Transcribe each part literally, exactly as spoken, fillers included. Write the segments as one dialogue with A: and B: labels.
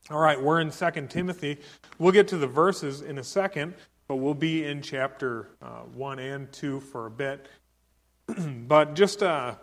A: All right, we're in Second Timothy. We'll get to the verses in a second, but we'll be in chapter uh, one and two for a bit. But just uh,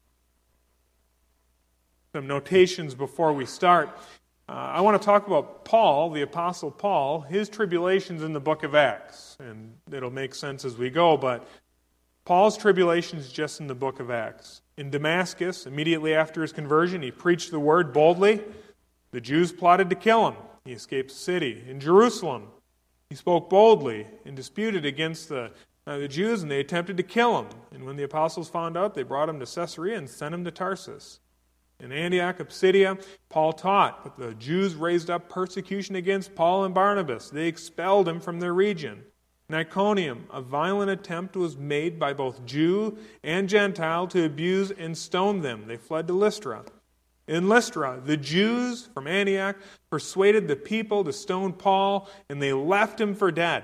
A: some notations before we start. Uh, I want to talk about Paul, the Apostle Paul, his tribulations in the book of Acts. And it'll make sense as we go, but Paul's tribulations just in the book of Acts. In Damascus, immediately after his conversion, he preached the word boldly. The Jews plotted to kill him. He escaped the city. In Jerusalem, he spoke boldly and disputed against the, uh, the Jews, and they attempted to kill him. And when the apostles found out, they brought him to Caesarea and sent him to Tarsus. In Antioch of Pisidia, Paul taught, but the Jews raised up persecution against Paul and Barnabas. They expelled him from their region. In Iconium, a violent attempt was made by both Jew and Gentile to abuse and stone them. They fled to Lystra. In Lystra, the Jews from Antioch persuaded the people to stone Paul, and they left him for dead.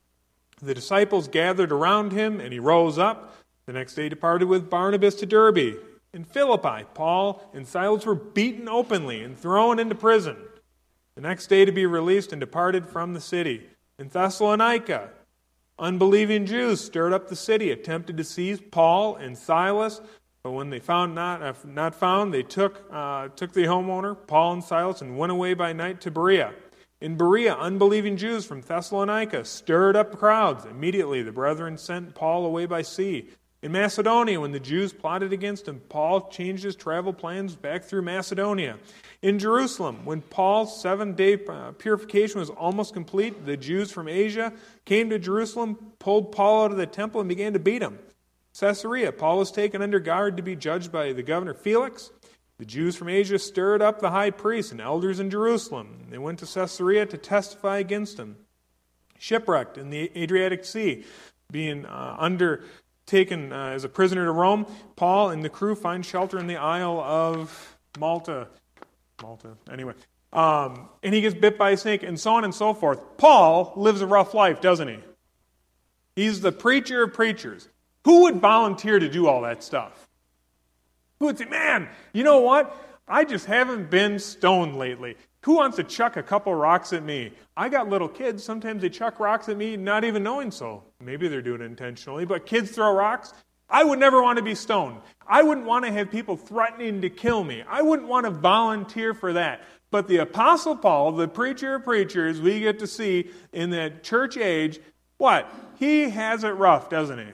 A: The disciples gathered around him, and he rose up. The next day departed with Barnabas to Derbe. In Philippi, Paul and Silas were beaten openly and thrown into prison. The next day to be released and departed from the city. In Thessalonica, unbelieving Jews stirred up the city, attempted to seize Paul and Silas, but when they found not uh, not found, they took uh, took the homeowner, Paul and Silas, and went away by night to Berea. In Berea, unbelieving Jews from Thessalonica stirred up crowds. Immediately the brethren sent Paul away by sea. In Macedonia, when the Jews plotted against him, Paul changed his travel plans back through Macedonia. In Jerusalem, when Paul's seven-day uh, purification was almost complete, the Jews from Asia came to Jerusalem, pulled Paul out of the temple, and began to beat him. Caesarea, Paul was taken under guard to be judged by the governor Felix. The Jews from Asia stirred up the high priests and elders in Jerusalem. They went to Caesarea to testify against him. Shipwrecked in the Adriatic Sea, being uh, undertaken uh, as a prisoner to Rome, Paul and the crew find shelter in the Isle of Malta. Malta, anyway. Um, and he gets bit by a snake, and so on and so forth. Paul lives a rough life, doesn't he? He's the preacher of preachers. Who would volunteer to do all that stuff? Who would say, man, you know what? I just haven't been stoned lately. Who wants to chuck a couple rocks at me? I got little kids. Sometimes they chuck rocks at me not even knowing so. Maybe they're doing it intentionally, but kids throw rocks. I would never want to be stoned. I wouldn't want to have people threatening to kill me. I wouldn't want to volunteer for that. But the Apostle Paul, the preacher of preachers, we get to see in that church age, what? He has it rough, doesn't he?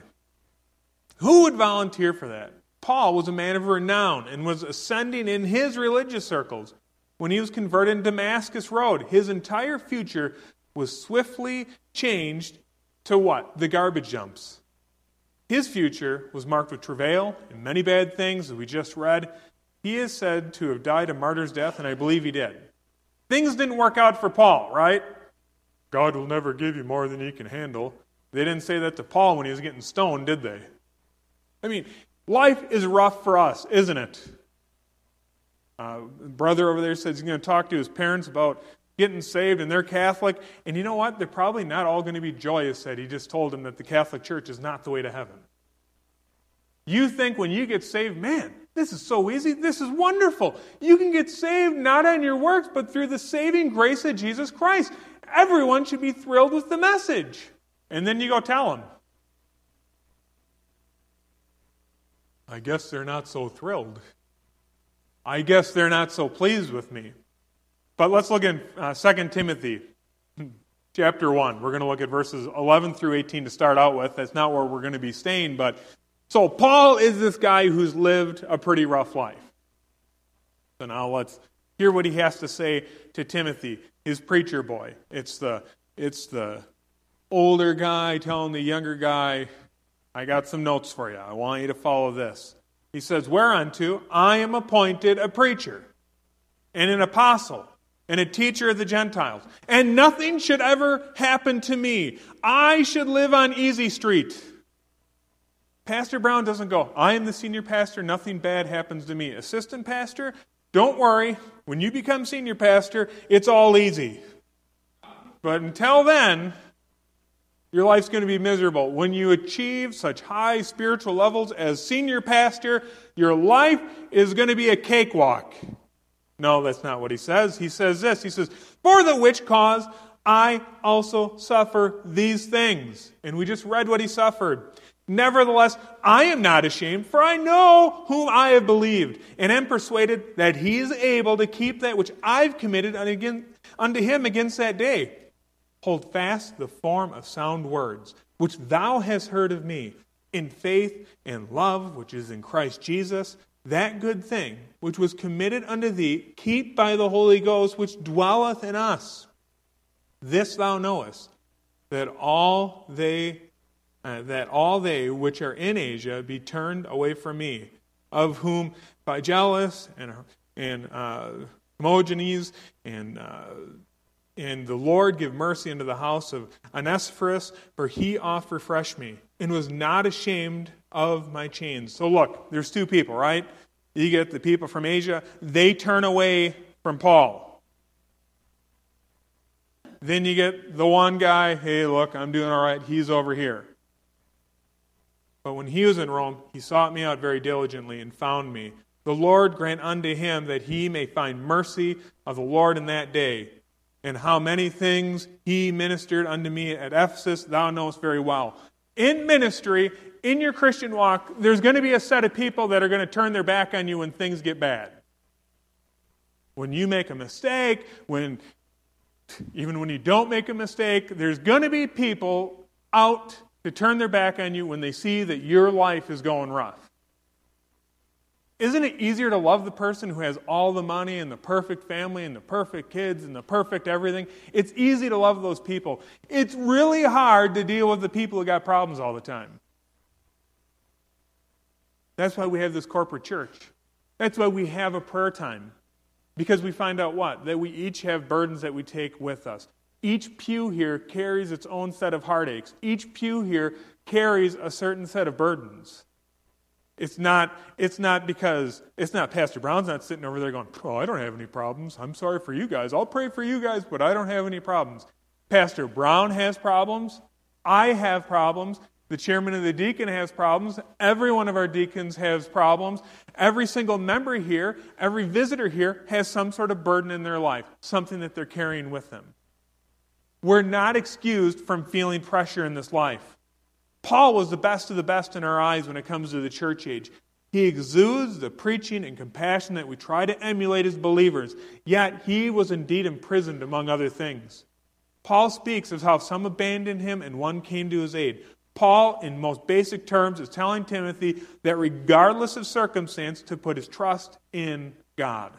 A: Who would volunteer for that? Paul was a man of renown and was ascending in his religious circles. When he was converted in Damascus Road, his entire future was swiftly changed to what? The garbage dumps. His future was marked with travail and many bad things, as we just read. He is said to have died a martyr's death, and I believe he did. Things didn't work out for Paul, right? God will never give you more than you can handle. They didn't say that to Paul when he was getting stoned, did they? I mean, life is rough for us, isn't it? Uh, brother over there says he's going to talk to his parents about getting saved, and they're Catholic. And you know what? They're probably not all going to be joyous that he just told them that the Catholic Church is not the way to heaven. You think when you get saved, man, this is so easy. This is wonderful. You can get saved not on your works, but through the saving grace of Jesus Christ. Everyone should be thrilled with the message. And then you go tell them. I guess they're not so thrilled. I guess they're not so pleased with me. But let's look at uh, Second Timothy chapter one. We're going to look at verses eleven through eighteen to start out with. That's not where we're going to be staying. But so Paul is this guy who's lived a pretty rough life. So now let's hear what he has to say to Timothy, his preacher boy. It's the it's the older guy telling the younger guy, I got some notes for you. I want you to follow this. He says, whereunto I am appointed a preacher and an apostle and a teacher of the Gentiles. And nothing should ever happen to me. I should live on Easy Street. Pastor Brown doesn't go, I am the senior pastor, nothing bad happens to me. Assistant pastor, don't worry. When you become senior pastor, it's all easy. But until then, your life's going to be miserable. When you achieve such high spiritual levels as senior pastor, your life is going to be a cakewalk. No, that's not what he says. He says this. He says, for the which cause I also suffer these things. And we just read what he suffered. Nevertheless, I am not ashamed, for I know whom I have believed, and am persuaded that he is able to keep that which I've committed unto him against that day. Hold fast the form of sound words, which thou hast heard of me, in faith and love, which is in Christ Jesus. That good thing which was committed unto thee, keep by the Holy Ghost, which dwelleth in us. This thou knowest, that all they uh, that all they which are in Asia be turned away from me, of whom Phygellus and and uh, Hermogenes and uh, and the Lord give mercy unto the house of Onesiphorus, for he oft refreshed me, and was not ashamed of my chains. So look, there's two people, right? You get the people from Asia, they turn away from Paul. Then you get the one guy, hey, look, I'm doing all right, he's over here. But when he was in Rome, he sought me out very diligently and found me. The Lord grant unto him that he may find mercy of the Lord in that day. And how many things he ministered unto me at Ephesus, thou knowest very well. In ministry, in your Christian walk, there's going to be a set of people that are going to turn their back on you when things get bad. When you make a mistake, when even when you don't make a mistake, there's going to be people out to turn their back on you when they see that your life is going rough. Isn't it easier to love the person who has all the money and the perfect family and the perfect kids and the perfect everything? It's easy to love those people. It's really hard to deal with the people who got problems all the time. That's why we have this corporate church. That's why we have a prayer time. Because we find out what? That we each have burdens that we take with us. Each pew here carries its own set of heartaches. Each pew here carries a certain set of burdens. It's not, it's not because, it's not Pastor Brown's not sitting over there going, oh, I don't have any problems. I'm sorry for you guys. I'll pray for you guys, but I don't have any problems. Pastor Brown has problems. I have problems. The chairman of the deacon has problems. Every one of our deacons has problems. Every single member here, every visitor here has some sort of burden in their life, something that they're carrying with them. We're not excused from feeling pressure in this life. Paul was the best of the best in our eyes when it comes to the church age. He exudes the preaching and compassion that we try to emulate as believers, yet he was indeed imprisoned among other things. Paul speaks of how some abandoned him and one came to his aid. Paul, in most basic terms, is telling Timothy that regardless of circumstance, to put his trust in God.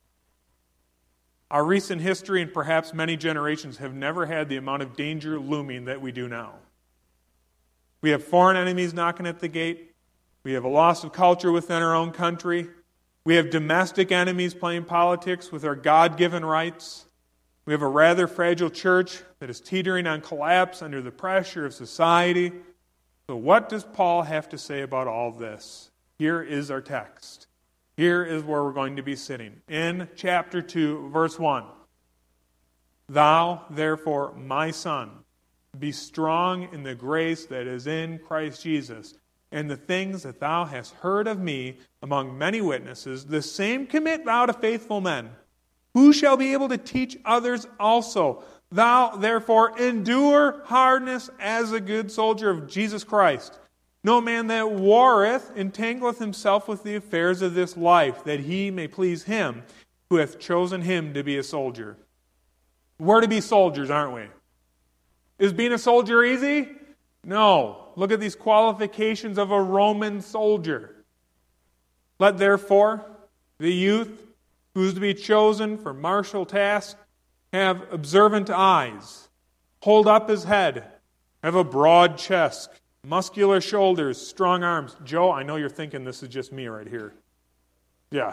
A: Our recent history and perhaps many generations have never had the amount of danger looming that we do now. We have foreign enemies knocking at the gate. We have a loss of culture within our own country. We have domestic enemies playing politics with our God-given rights. We have a rather fragile church that is teetering on collapse under the pressure of society. So what does Paul have to say about all this? Here is our text. Here is where we're going to be sitting. In chapter two, verse one. Thou, therefore, my son, be strong in the grace that is in Christ Jesus, and the things that thou hast heard of me among many witnesses, the same commit thou to faithful men, who shall be able to teach others also. Thou, therefore, endure hardness as a good soldier of Jesus Christ. No man that warreth entangleth himself with the affairs of this life, that he may please him who hath chosen him to be a soldier. We're to be soldiers, aren't we? Is being a soldier easy? No. Look at these qualifications of a Roman soldier. Let therefore the youth who is to be chosen for martial tasks have observant eyes, hold up his head, have a broad chest, muscular shoulders, strong arms. Joe, I know you're thinking this is just me right here. Yeah.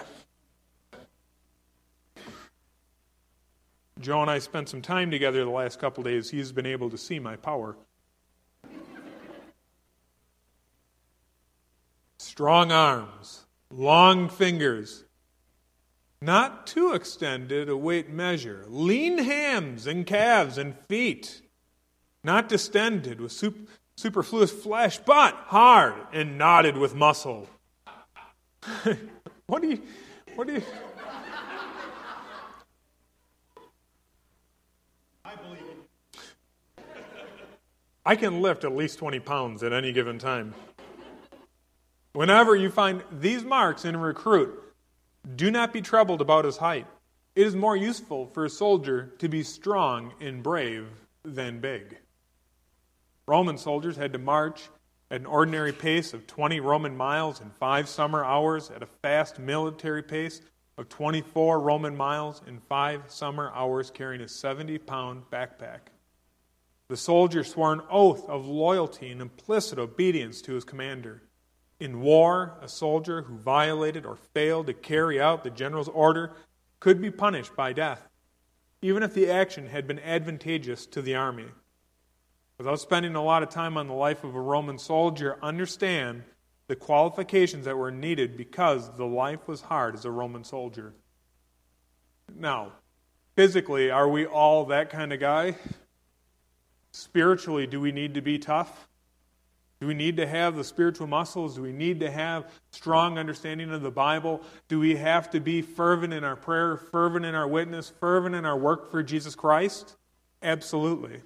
A: Joe and I spent some time together the last couple days. He's been able to see my power. Strong arms, long fingers, not too extended a weight measure, lean hams and calves and feet, not distended with sup- superfluous flesh, but hard and knotted with muscle. What do you, what do you...
B: believe it.
A: I can lift at least twenty pounds at any given time. Whenever you find these marks in a recruit, do not be troubled about his height. It is more useful for a soldier to be strong and brave than big. Roman soldiers had to march at an ordinary pace of twenty Roman miles in five summer hours, at a fast military pace of twenty-four Roman miles in five summer hours, carrying a seventy-pound backpack. The soldier swore an oath of loyalty and implicit obedience to his commander. In war, a soldier who violated or failed to carry out the general's order could be punished by death, even if the action had been advantageous to the army. Without spending a lot of time on the life of a Roman soldier, understand the qualifications that were needed because the life was hard as a Roman soldier. Now, physically, are we all that kind of guy? Spiritually, do we need to be tough? Do we need to have the spiritual muscles? Do we need to have strong understanding of the Bible? Do we have to be fervent in our prayer, fervent in our witness, fervent in our work for Jesus Christ? Absolutely.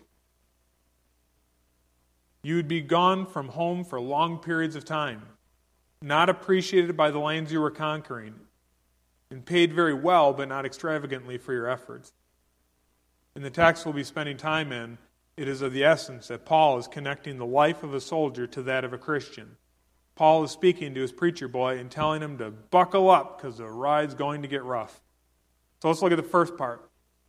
A: You would be gone from home for long periods of time, not appreciated by the lands you were conquering, and paid very well but not extravagantly for your efforts. In the text we'll be spending time in, it is of the essence that Paul is connecting the life of a soldier to that of a Christian. Paul is speaking to his preacher boy and telling him to buckle up because the ride's going to get rough. So let's look at the first part.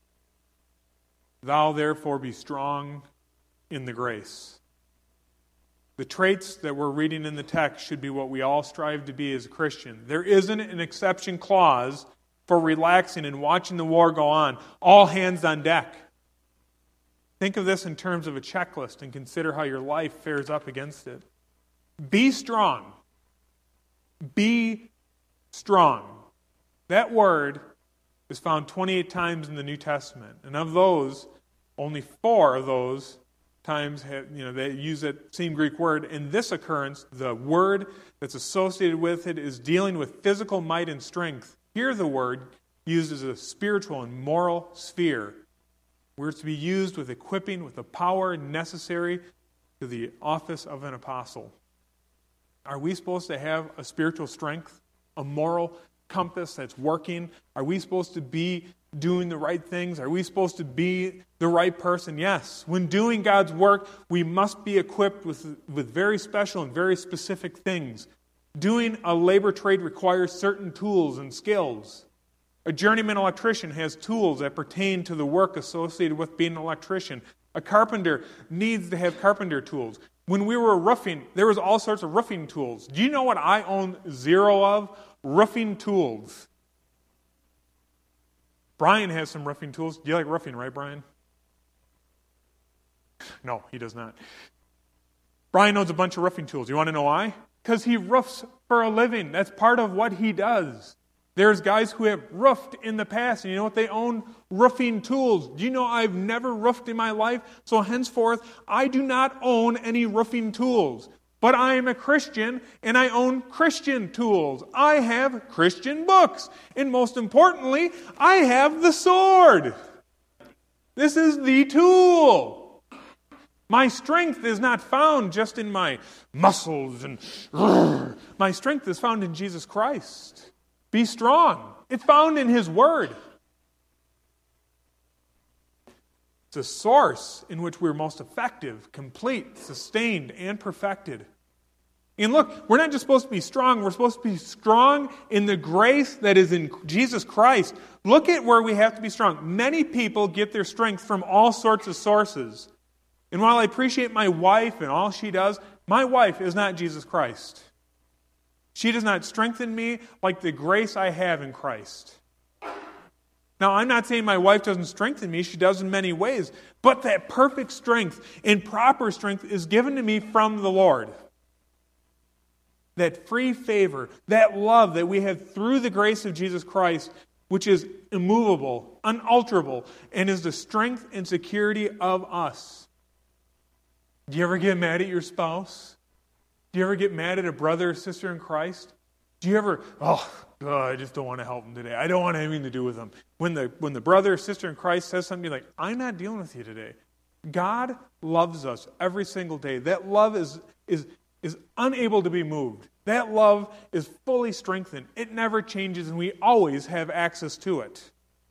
A: Thou therefore be strong in the grace. The traits that we're reading in the text should be what we all strive to be as a Christian. There isn't an exception clause for relaxing and watching the war go on. All hands on deck. Think of this in terms of a checklist and consider how your life fares up against it. Be strong. Be strong. That word is found twenty-eight times in the New Testament. And of those, only four of those times have, you know, they use that same Greek word. In this occurrence, the word that's associated with it is dealing with physical might and strength. Here the word used as a spiritual and moral sphere. We're to be used with equipping, with the power necessary to the office of an apostle. Are we supposed to have a spiritual strength, a moral compass that's working? Are we supposed to be doing the right things? Are we supposed to be the right person? Yes. When doing God's work, we must be equipped with, with very special and very specific things. Doing a labor trade requires certain tools and skills. A journeyman electrician has tools that pertain to the work associated with being an electrician. A carpenter needs to have carpenter tools. When we were roofing, there was all sorts of roofing tools. Do you know what I own zero of? Roofing tools. Brian has some roofing tools. Do you like roofing, right, Brian? No, he does not. Brian owns a bunch of roofing tools. You want to know why? Because he roofs for a living. That's part of what he does. There's guys who have roofed in the past, and you know what? They own roofing tools. Do you know I've never roofed in my life? So henceforth, I do not own any roofing tools. But I am a Christian, and I own Christian tools. I have Christian books. And most importantly, I have the sword. This is the tool. My strength is not found just in my muscles and rrr. My strength is found in Jesus Christ. Be strong. It's found in His Word. It's a source in which we're most effective, complete, sustained, and perfected. And look, we're not just supposed to be strong, we're supposed to be strong in the grace that is in Jesus Christ. Look at where we have to be strong. Many people get their strength from all sorts of sources. And while I appreciate my wife and all she does, my wife is not Jesus Christ. She does not strengthen me like the grace I have in Christ. Now, I'm not saying my wife doesn't strengthen me. She does in many ways. But that perfect strength and proper strength is given to me from the Lord. That free favor, that love that we have through the grace of Jesus Christ, which is immovable, unalterable, and is the strength and security of us. Do you ever get mad at your spouse? Do you ever get mad at a brother or sister in Christ? Do you ever, oh, oh, I just don't want to help them today. I don't want anything to do with them. When the when the brother or sister in Christ says something, you're like, I'm not dealing with you today. God loves us every single day. That love is is is unable to be moved. That love is fully strengthened. It never changes, and we always have access to it.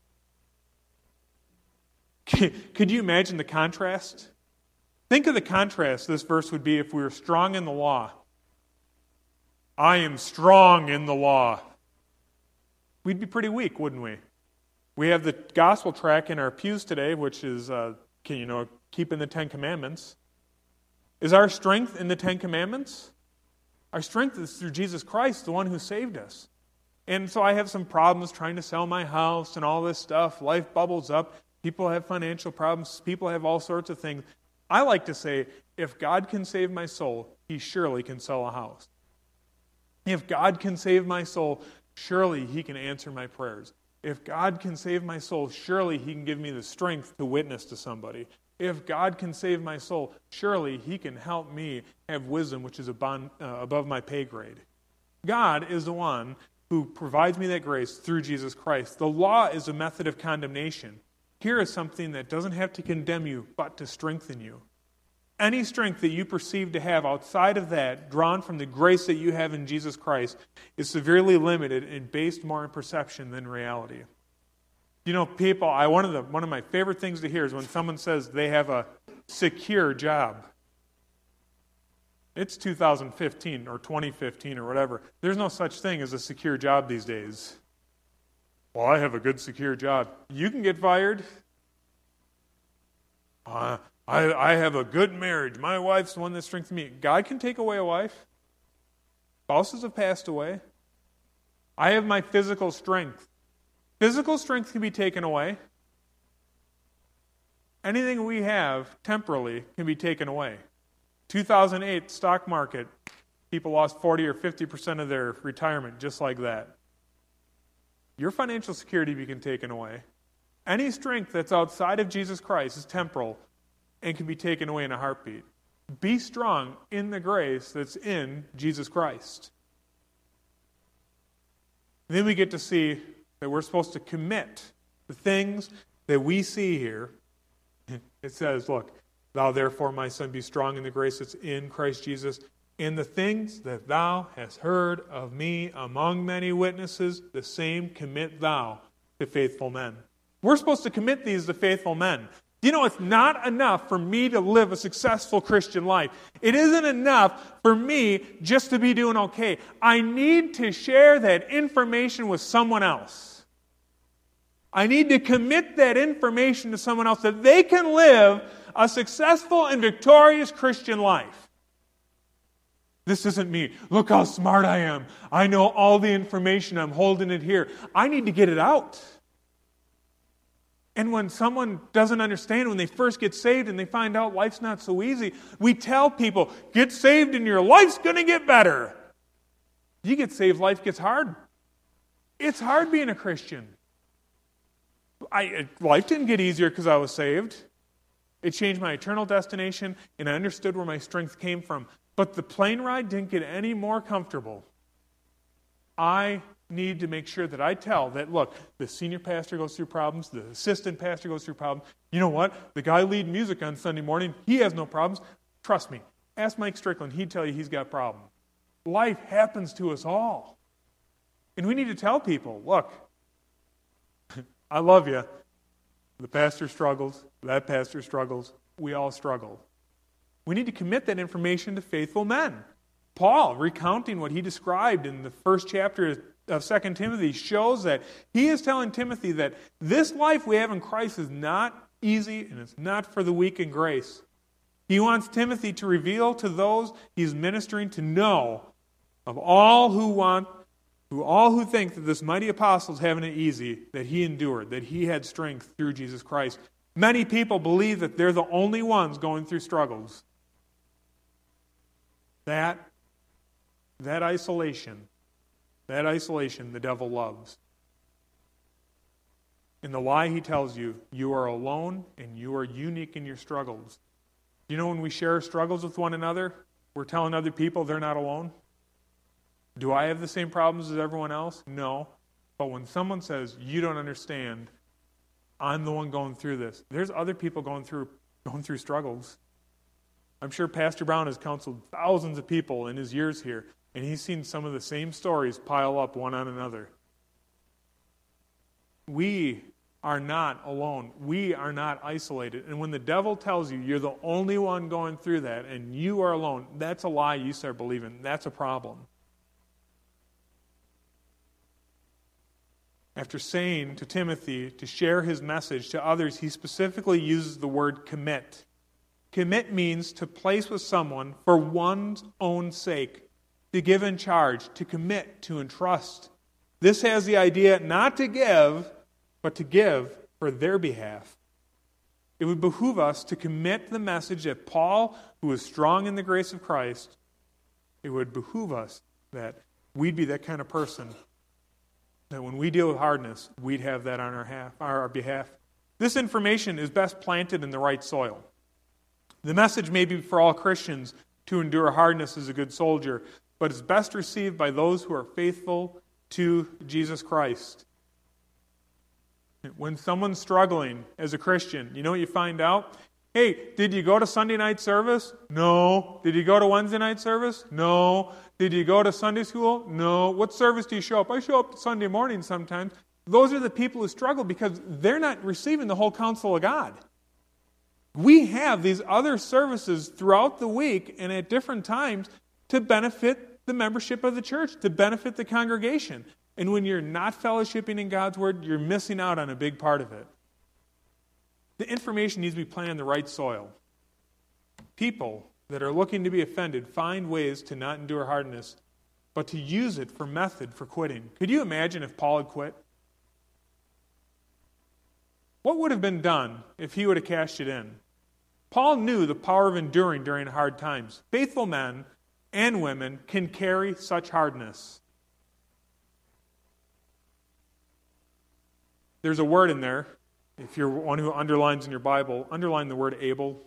A: Could you imagine the contrast? Think of the contrast this verse would be if we were strong in the law. I am strong in the law. We'd be pretty weak, wouldn't we? We have the gospel track in our pews today, which is, uh, you know, keeping the Ten Commandments. Is our strength in the Ten Commandments? Our strength is through Jesus Christ, the one who saved us. And so I have some problems trying to sell my house and all this stuff. Life bubbles up. People have financial problems. People have all sorts of things. I like to say, if God can save my soul, He surely can sell a house. If God can save my soul, surely He can answer my prayers. If God can save my soul, surely He can give me the strength to witness to somebody. If God can save my soul, surely He can help me have wisdom which is above, uh, above my pay grade. God is the one who provides me that grace through Jesus Christ. The law is a method of condemnation. Here is something that doesn't have to condemn you, but to strengthen you. Any strength that you perceive to have outside of that, drawn from the grace that you have in Jesus Christ, is severely limited and based more on perception than reality. You know, people, I one of the one of my favorite things to hear is when someone says they have a secure job. It's two thousand fifteen or twenty fifteen or whatever. There's no such thing as a secure job these days. Well, I have a good secure job. You can get fired. Uh, I, I have a good marriage. My wife's the one that strengthens me. God can take away a wife. Spouses have passed away. I have my physical strength. Physical strength can be taken away. Anything we have temporally can be taken away. two thousand eight stock market, people lost forty or fifty percent of their retirement just like that. Your financial security can be taken away. Any strength that's outside of Jesus Christ is temporal and can be taken away in a heartbeat. Be strong in the grace that's in Jesus Christ. And then we get to see that we're supposed to commit the things that we see here. It says, look, thou therefore, my son, be strong in the grace that's in Christ Jesus, in the things that thou hast heard of me among many witnesses, the same commit thou to faithful men. We're supposed to commit these to faithful men. You know, it's not enough for me to live a successful Christian life. It isn't enough for me just to be doing okay. I need to share that information with someone else. I need to commit that information to someone else that they can live a successful and victorious Christian life. This isn't me. Look how smart I am. I know all the information. I'm holding it here. I need to get it out. And when someone doesn't understand, when they first get saved and they find out life's not so easy, we tell people, get saved and your life's going to get better. You get saved, life gets hard. It's hard being a Christian. I, life didn't get easier because I was saved. It changed my eternal destination, and I understood where my strength came from. But the plane ride didn't get any more comfortable. I need to make sure that I tell that, look, the senior pastor goes through problems, the assistant pastor goes through problems. You know what? The guy leading music on Sunday morning, he has no problems. Trust me. Ask Mike Strickland. He'd tell you he's got problems. Life happens to us all. And we need to tell people, look, I love you. The pastor struggles. That pastor struggles. We all struggle. We need to commit that information to faithful men. Paul, recounting what he described in the first chapter of Second Timothy, shows that he is telling Timothy that this life we have in Christ is not easy and it's not for the weak in grace. He wants Timothy to reveal to those he's ministering to know of all who want, who all who think that this mighty apostle is having it easy, that he endured, that he had strength through Jesus Christ. Many people believe that they're the only ones going through struggles. That, that isolation, that isolation the devil loves. In the lie he tells you, you are alone and you are unique in your struggles. You know, when we share struggles with one another, we're telling other people they're not alone. Do I have the same problems as everyone else? No. But when someone says, you don't understand, I'm the one going through this, there's other people going through going through struggles. I'm sure Pastor Brown has counseled thousands of people in his years here, and he's seen some of the same stories pile up one on another. We are not alone. We are not isolated. And when the devil tells you you're the only one going through that and you are alone, that's a lie you start believing. That's a problem. After saying to Timothy to share his message to others, he specifically uses the word commit. Commit means to place with someone for one's own sake, to give in charge, to commit, to entrust. This has the idea not to give, but to give for their behalf. It would behoove us to commit the message that Paul, who is strong in the grace of Christ, it would behoove us that we'd be that kind of person, that when we deal with hardness, we'd have that on our, half, our behalf. This information is best planted in the right soil. The message may be for all Christians to endure hardness as a good soldier, but it's best received by those who are faithful to Jesus Christ. When someone's struggling as a Christian, you know what you find out? Hey, did you go to Sunday night service? No. Did you go to Wednesday night service? No. Did you go to Sunday school? No. What service do you show up? I show up Sunday morning sometimes. Those are the people who struggle because they're not receiving the whole counsel of God. We have these other services throughout the week and at different times to benefit the membership of the church, to benefit the congregation. And when you're not fellowshipping in God's Word, you're missing out on a big part of it. The information needs to be planted in the right soil. People that are looking to be offended find ways to not endure hardness, but to use it for method for quitting. Could you imagine if Paul had quit? What would have been done if he would have cashed it in? Paul knew the power of enduring during hard times. Faithful men and women can carry such hardness. There's a word in there. If you're one who underlines in your Bible, underline the word able.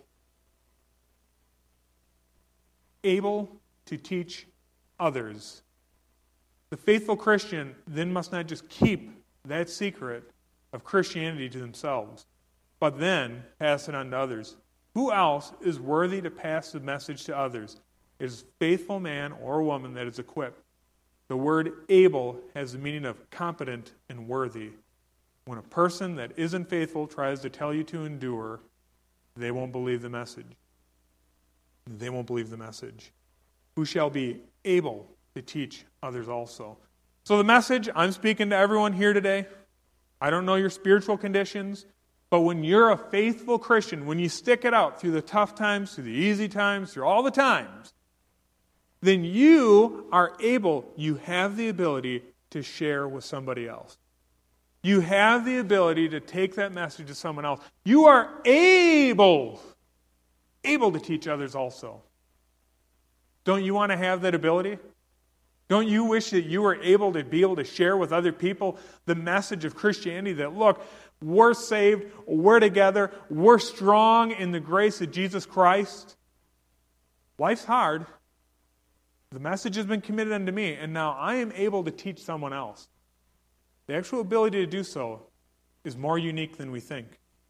A: Able to teach others. The faithful Christian then must not just keep that secret of Christianity to themselves, but then pass it on to others. Who else is worthy to pass the message to others? It is a faithful man or woman that is equipped. The word able has the meaning of competent and worthy. When a person that isn't faithful tries to tell you to endure, they won't believe the message. They won't believe the message. Who shall be able to teach others also? So the message, I'm speaking to everyone here today. I don't know your spiritual conditions, but when you're a faithful Christian, when you stick it out through the tough times, through the easy times, through all the times, then you are able, you have the ability to share with somebody else. You have the ability to take that message to someone else. You are able, able to teach others also. Don't you want to have that ability? Don't you wish that you were able to be able to share with other people the message of Christianity that, look, we're saved, we're together, we're strong in the grace of Jesus Christ? Life's hard. The message has been committed unto me, and now I am able to teach someone else. The actual ability to do so is more unique than we think.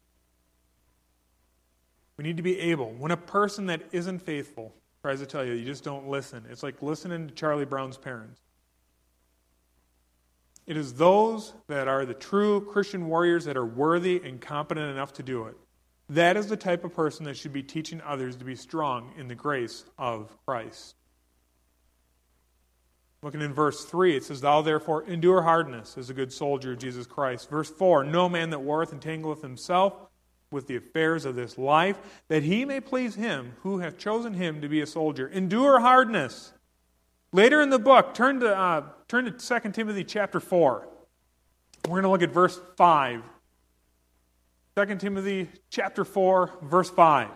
A: We need to be able. When a person that isn't faithful tries to tell you, you just don't listen. It's like listening to Charlie Brown's parents. It is those that are the true Christian warriors that are worthy and competent enough to do it. That is the type of person that should be teaching others to be strong in the grace of Christ. Looking in verse three, it says, Thou therefore endure hardness as a good soldier of Jesus Christ. Verse four, No man that warreth entangleth himself with the affairs of this life, that he may please him who hath chosen him to be a soldier. Endure hardness. Later in the book, turn to uh, turn to Second Timothy chapter four. We're going to look at verse five. Second Timothy chapter four, verse five.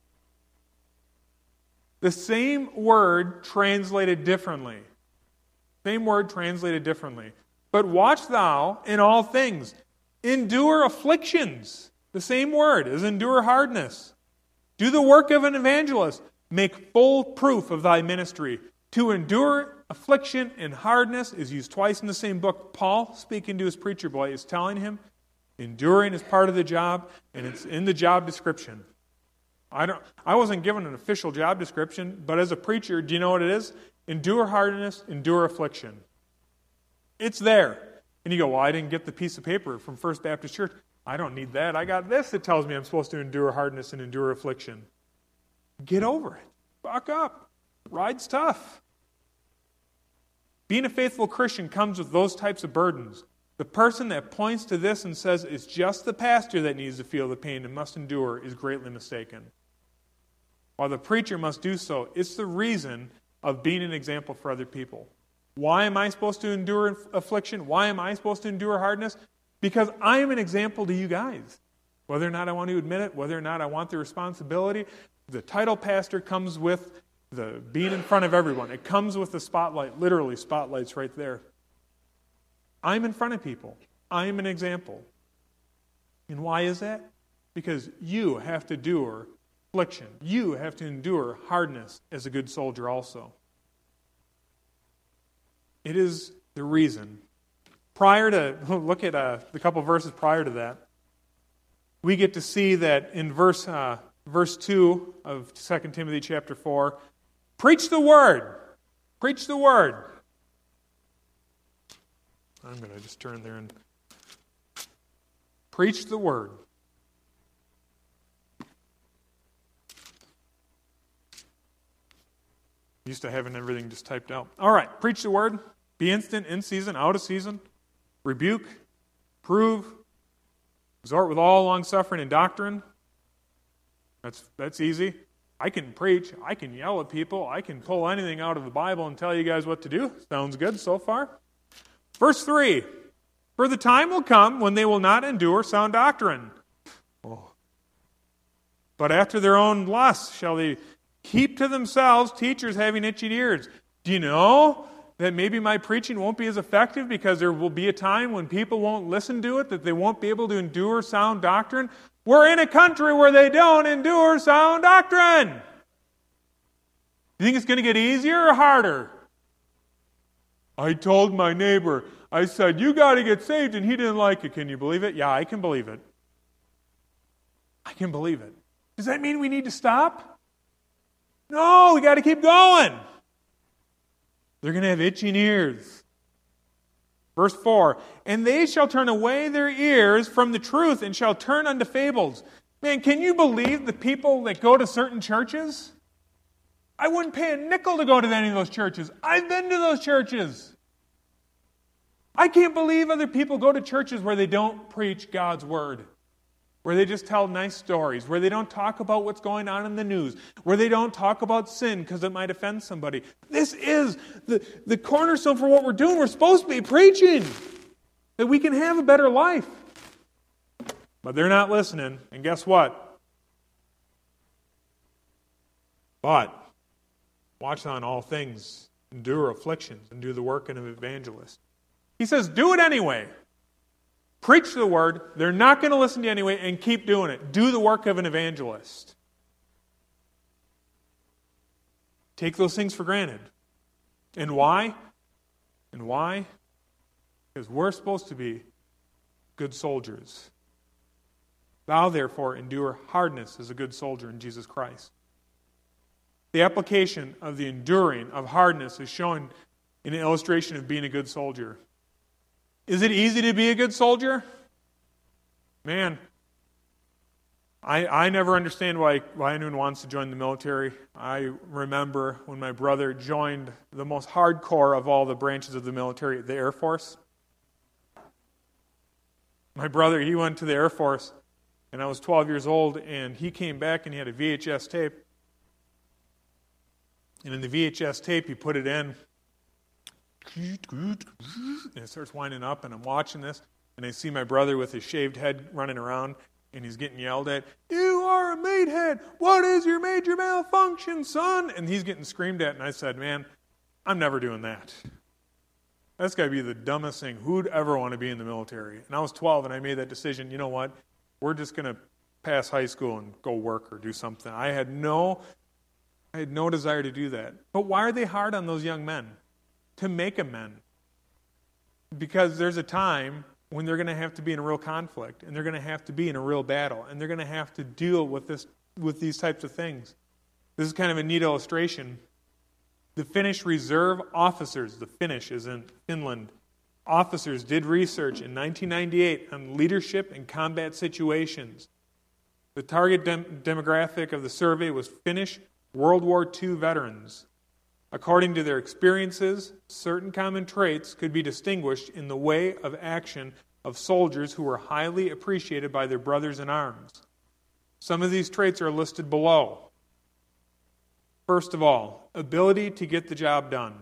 A: The same word translated differently. Same word translated differently. But watch thou in all things. Endure afflictions. The same word as endure hardness. Do the work of an evangelist. Make full proof of thy ministry. To endure affliction and hardness is used twice in the same book. Paul, speaking to his preacher boy, is telling him enduring is part of the job, and it's in the job description. I don't. I wasn't given an official job description, but as a preacher, do you know what it is? Endure hardness, endure affliction. It's there. And you go, well, I didn't get the piece of paper from First Baptist Church. I don't need that. I got this that tells me I'm supposed to endure hardness and endure affliction. Get over it. Buck up. Ride's tough. Being a faithful Christian comes with those types of burdens. The person that points to this and says it's just the pastor that needs to feel the pain and must endure is greatly mistaken. While the preacher must do so, it's the reason of being an example for other people. Why am I supposed to endure affliction? Why am I supposed to endure hardness? Because I am an example to you guys. Whether or not I want to admit it, whether or not I want the responsibility, the title pastor comes with the being in front of everyone. It comes with the spotlight, literally spotlights right there. I'm in front of people. I am an example. And why is that? Because you have to endure affliction. You have to endure hardness as a good soldier also. It is the reason. Prior to, look at uh, the couple verses prior to that, we get to see that in verse uh, verse two of Second Timothy chapter four, preach the word. Preach the word. I'm going to just turn there and preach the word. Used to having everything just typed out. All right, preach the word. Be instant, in season, out of season. Rebuke, prove, exhort with all long-suffering and doctrine. That's that's easy. I can preach. I can yell at people. I can pull anything out of the Bible and tell you guys what to do. Sounds good so far. Verse three. For the time will come when they will not endure sound doctrine. Oh. But after their own lusts shall they keep to themselves teachers having itchy ears. Do you know that maybe my preaching won't be as effective because there will be a time when people won't listen to it, that they won't be able to endure sound doctrine? We're in a country where they don't endure sound doctrine. You think it's going to get easier or harder? I told my neighbor, I said, you got to get saved, and he didn't like it. Can you believe it? Yeah, I can believe it. I can believe it. Does that mean we need to stop? No, we got to keep going. They're going to have itching ears. Verse four, and they shall turn away their ears from the truth and shall turn unto fables. Man, can you believe the people that go to certain churches? I wouldn't pay a nickel to go to any of those churches. I've been to those churches. I can't believe other people go to churches where they don't preach God's word, where they just tell nice stories, where they don't talk about what's going on in the news, where they don't talk about sin because it might offend somebody. This is the, the cornerstone for what we're doing. We're supposed to be preaching that we can have a better life. But they're not listening, and guess what? But watch on all things, endure afflictions, and do the work of an evangelist. He says, do it anyway. Preach the word. They're not going to listen to you anyway, and keep doing it. Do the work of an evangelist. Take those things for granted. And why? And why? Because we're supposed to be good soldiers. Thou, therefore, endure hardness as a good soldier in Jesus Christ. The application of the enduring of hardness is shown in an illustration of being a good soldier. Is it easy to be a good soldier? Man, I I never understand why, why anyone wants to join the military. I remember when my brother joined the most hardcore of all the branches of the military, the Air Force. My brother, he went to the Air Force, and I was twelve years old, and he came back and he had a V H S tape. And in the V H S tape, he put it in, and it starts winding up, and I'm watching this, and I see my brother with his shaved head running around, and he's getting yelled at. You are a matehead. What is your major malfunction, son? And he's getting screamed at, and I said, man, I'm never doing that. That's got to be the dumbest thing. Who'd ever want to be in the military? And I was twelve, and I made that decision. You know what? We're just going to pass high school and go work or do something. I had no, I had no desire to do that. But why are they hard on those young men? to make amends. Because there's a time when they're going to have to be in a real conflict, and they're going to have to be in a real battle, and they're going to have to deal with this, with these types of things. This is kind of a neat illustration. The Finnish reserve officers, the Finnish is in Finland, officers did research in nineteen ninety-eight on leadership in combat situations. The target dem- demographic of the survey was Finnish World War Two veterans. According to their experiences, certain common traits could be distinguished in the way of action of soldiers who were highly appreciated by their brothers in arms. Some of these traits are listed below. First of all, ability to get the job done.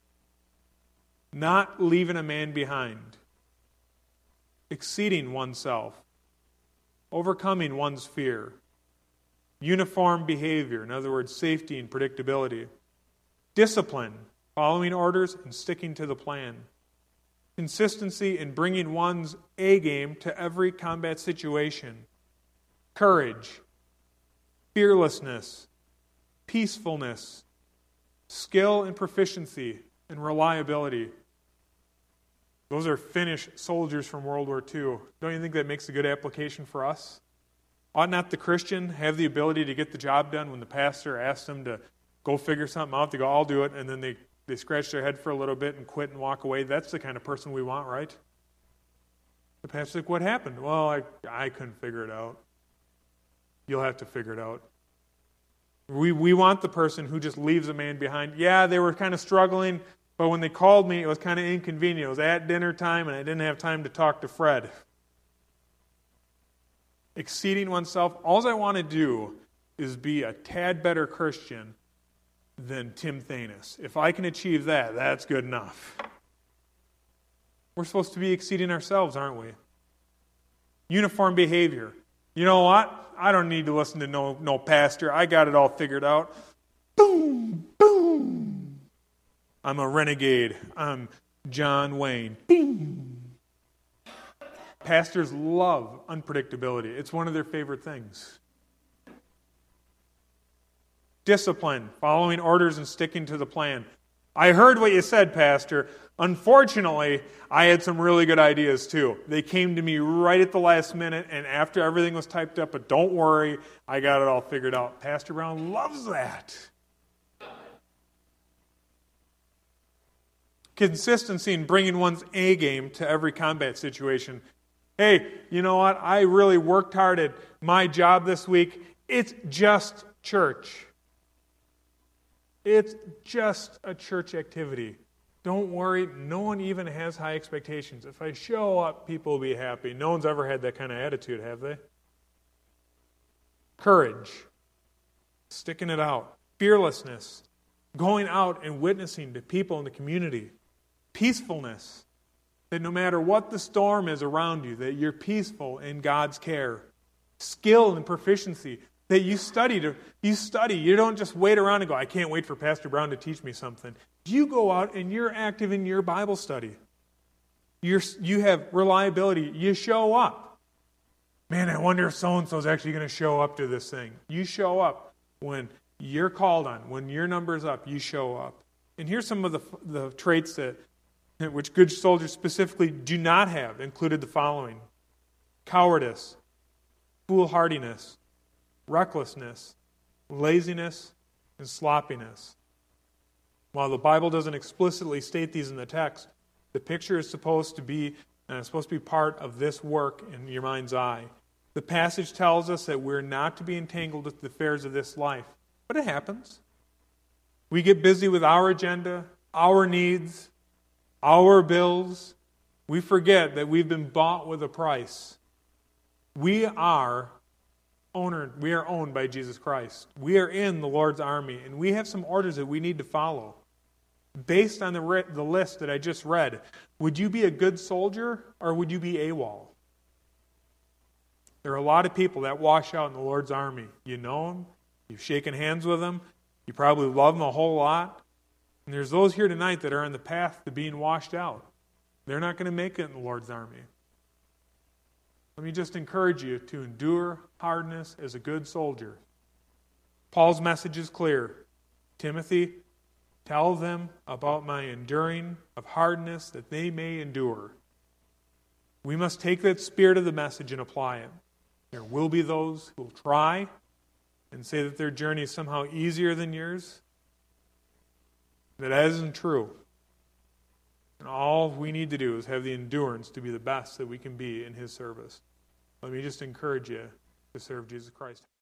A: Not leaving a man behind. Exceeding oneself. Overcoming one's fear. Uniform behavior, in other words, safety and predictability. Discipline, following orders and sticking to the plan. Consistency in bringing one's A game to every combat situation. Courage. Fearlessness. Peacefulness. Skill and proficiency and reliability. Those are Finnish soldiers from World War Two. Don't you think that makes a good application for us? Ought not the Christian have the ability to get the job done when the pastor asks them to go figure something out? They go, I'll do it, and then they, they scratch their head for a little bit and quit and walk away. That's the kind of person we want, right? The pastor's like, what happened? Well, I, I couldn't figure it out. You'll have to figure it out. We, we want the person who just leaves a man behind. Yeah, they were kind of struggling, but when they called me, it was kind of inconvenient. It was at dinner time, and I didn't have time to talk to Fred. Exceeding oneself. All I want to do is be a tad better Christian than Tim Thanes. If I can achieve that, that's good enough. We're supposed to be exceeding ourselves, aren't we? Uniform behavior. You know what? I don't need to listen to no, no pastor. I got it all figured out. Boom, boom. I'm a renegade. I'm John Wayne. Boom. Pastors love unpredictability. It's one of their favorite things. Discipline, following orders and sticking to the plan. I heard what you said, Pastor. Unfortunately, I had some really good ideas too. They came to me right at the last minute and after everything was typed up, but don't worry, I got it all figured out. Pastor Brown loves that. Consistency in bringing one's A game to every combat situation. Hey, you know what? I really worked hard at my job this week. It's just church. It's just a church activity. Don't worry, no one even has high expectations. If I show up, people will be happy. No one's ever had that kind of attitude, have they? Courage. Sticking it out. Fearlessness. Going out and witnessing to people in the community. Peacefulness. That no matter what the storm is around you, that you're peaceful in God's care. Skill and proficiency. That you study, to, you study. You don't just wait around and go, I can't wait for Pastor Brown to teach me something. You go out and you're active in your Bible study. You're, you have reliability. You show up. Man, I wonder if so-and-so is actually going to show up to this thing. You show up when you're called on. When your number's up, you show up. And here's some of the, the traits that which good soldiers specifically do not have, included the following. Cowardice, foolhardiness, recklessness, laziness, and sloppiness. While the Bible doesn't explicitly state these in the text, the picture is supposed to be uh, supposed to be part of this work in your mind's eye. The passage tells us that we're not to be entangled with the affairs of this life, but it happens. We get busy with our agenda, our needs, our bills. We forget that we've been bought with a price. We are owner, we are owned by Jesus Christ. We are in the Lord's army, and we have some orders that we need to follow. Based on the, re- the list that I just read, would you be a good soldier or would you be AWOL? There are a lot of people that wash out in the Lord's army. You know them, you've shaken hands with them, you probably love them a whole lot. And there's those here tonight that are on the path to being washed out. They're not going to make it in the Lord's army. Let me just encourage you to endure hardness as a good soldier. Paul's message is clear. Timothy, Tell them about my enduring of hardness that they may endure. We must take that spirit of the message and apply it. There will be those who will try and say that their journey is somehow easier than yours. That isn't true. And all we need to do is have the endurance to be the best that we can be in His service. Let me just encourage you to serve Jesus Christ.